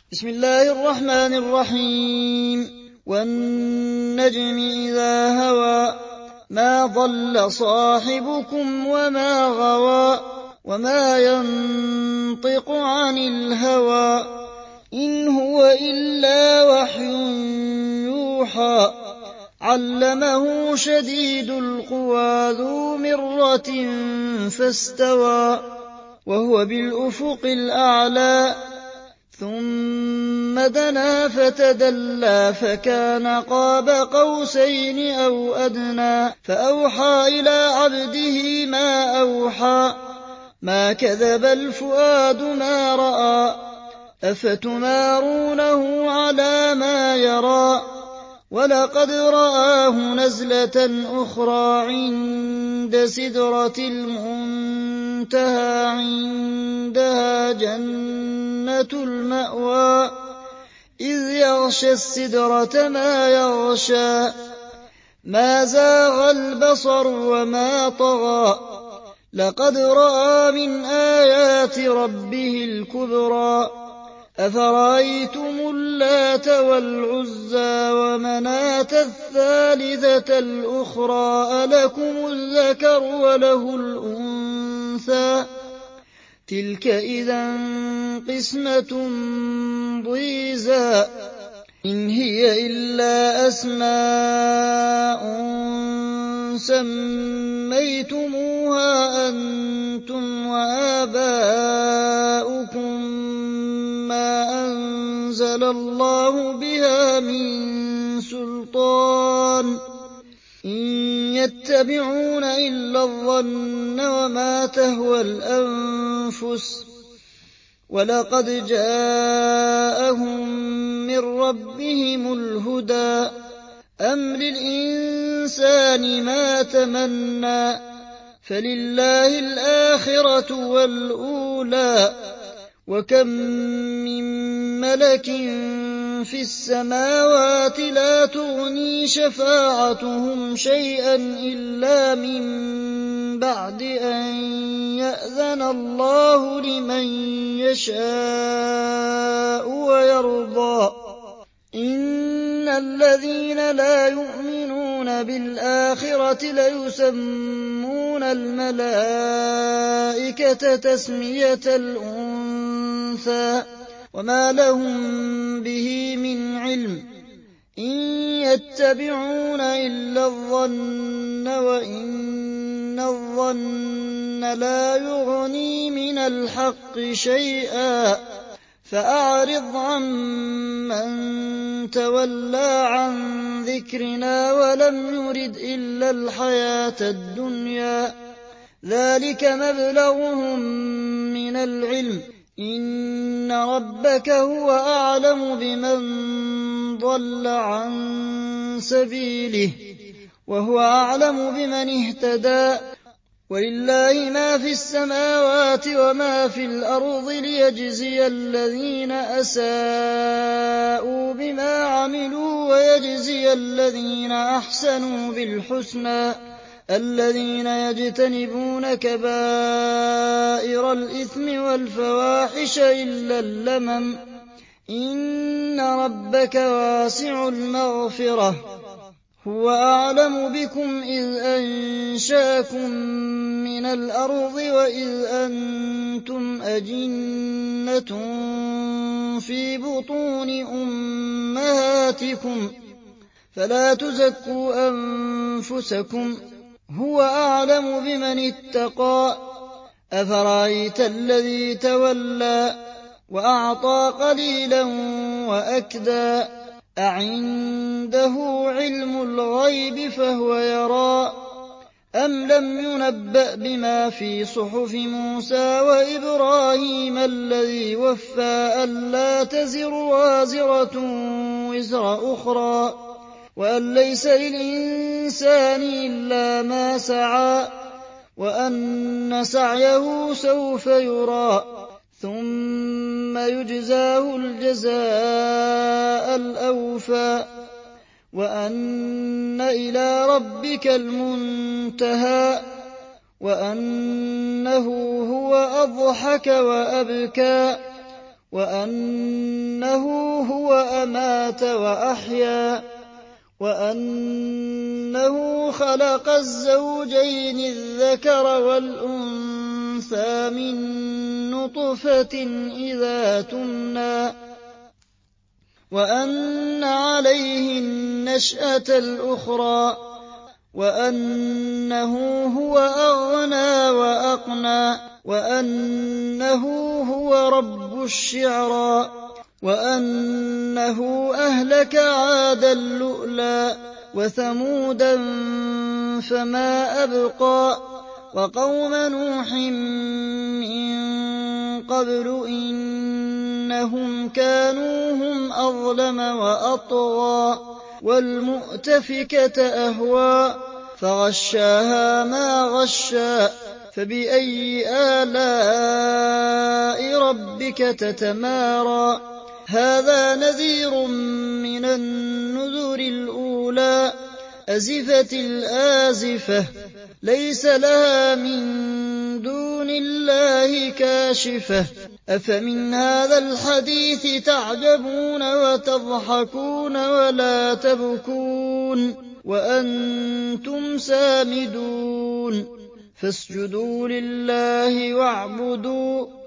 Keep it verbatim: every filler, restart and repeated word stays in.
بسم الله الرحمن الرحيم والنجم إذا هوى ما ضل صاحبكم وما غوى وما ينطق عن الهوى إن هو إلا وحي يوحى علمه شديد القوى ذو مرة فاستوى وهو بالأفق الأعلى ثم دنا فتدلى فكان قاب قوسين أو أدنى فأوحى إلى عبده ما أوحى ما كذب الفؤاد ما رأى أفتمارونه على ما يرى ولقد رآه نزلة أخرى عند سدرة المنتهى عندها جنة المأوى إذ يغشى السدرة ما يغشى ما زاغ البصر وما طغى لقد رأى من آيات ربه الكبرى أفرأيتم اللات والعزى ومناة الثالثة الأخرى ألكم الذكر وله الأنثى تلك إذا قسمة ضيزى إن هي إلا أسماء سميتموها أنتم وآباؤكم ما أنزل الله بها من سلطان إن يتبعون إلا الظن وما تهوى الأنفس ولقد جاءهم من ربهم الهدى أم للإنسان ما تمنى فلله الآخرة والأولى وكم من ملك في السماوات لا تغني شفاعتهم شيئا إلا من بعد أن يأذن الله لمن يشاء ويرضى إن الذين لا يؤمنون بالآخرة ليسمون الملائكة تسمية الأنثى وما لهم به من علم إن يتبعون إلا الظن وإن الظن لا يغني من الحق شيئا فأعرض عمن تولى عن ذكرنا ولم يرد إلا الحياة الدنيا ذلك مبلغهم من العلم إن ربك هو أعلم بمن ضل عن سبيله وهو أعلم بمن اهتدى ولله ما في السماوات وما في الأرض ليجزي الذين أساءوا بما عملوا ويجزي الذين أحسنوا بالحسنى الذين يجتنبون كبائر الإثم والفواحش إلا اللمم إن ربك واسع المغفرة هو أعلم بكم إذ أنشأكم من الأرض وإذ أنتم أجنة في بطون أمهاتكم فلا تزكوا أنفسكم هو أعلم بمن اتقى أفرأيت الذي تولى وأعطى قليلا وأكدى أعنده علم الغيب فهو يرى أم لم ينبأ بما في صحف موسى وإبراهيم الذي وفى ألا تزر وازرة وزر أخرى وأن ليس للإنسان إلا ما سعى وأن سعيه سوف يرى ثم يجزاه الجزاء الأوفى وأن إلى ربك المنتهى وأنه هو أضحك وأبكى وأنه وأنه هو أمات وأحيا وأنه خلق الزوجين الذكر والأنثى من نطفة إذا تمنى وأن عليه النشأة الأخرى وأنه هو أغنى وأقنى وأنه هو رب الشعرى وأنه أهلك عادا اللؤلؤا وثمودا فما أبقى وقوم نوح من قبل إنهم كانوا هم أظلم وأطغى والمؤتفكة أهوى فغشاها ما غشى فبأي آلاء ربك تتمارى هذا نذير من النذر الأولى أزفت الآزفة ليس لها من دون الله كاشفة أفمن هذا الحديث تعجبون وتضحكون ولا تبكون وأنتم سامدون فاسجدوا لله واعبدوا